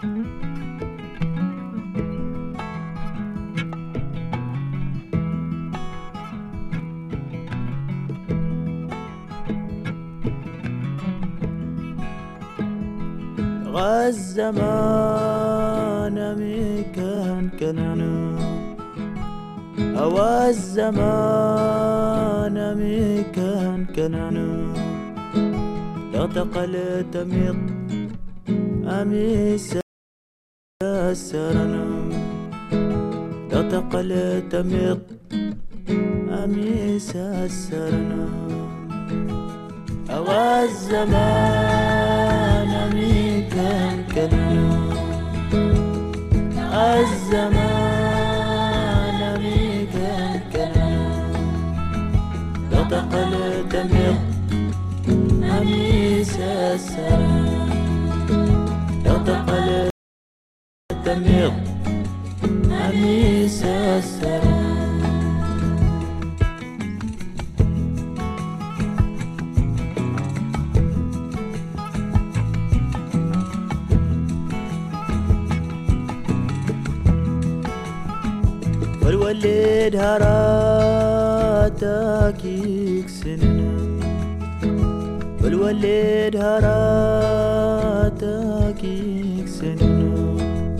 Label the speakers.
Speaker 1: الزمان ميكان كنانو أو الزمان ميكان كنانو لا تقلت ميط أميس السرنو لا تقلت ميط أميس السرنو أو الزمان ميكان كنانو الزمان ميكان كنانو لا تقلت ميط أميس السرنو لا تقلت ميط أميس السرنو والولد هراتك يكسنن والولد هراتك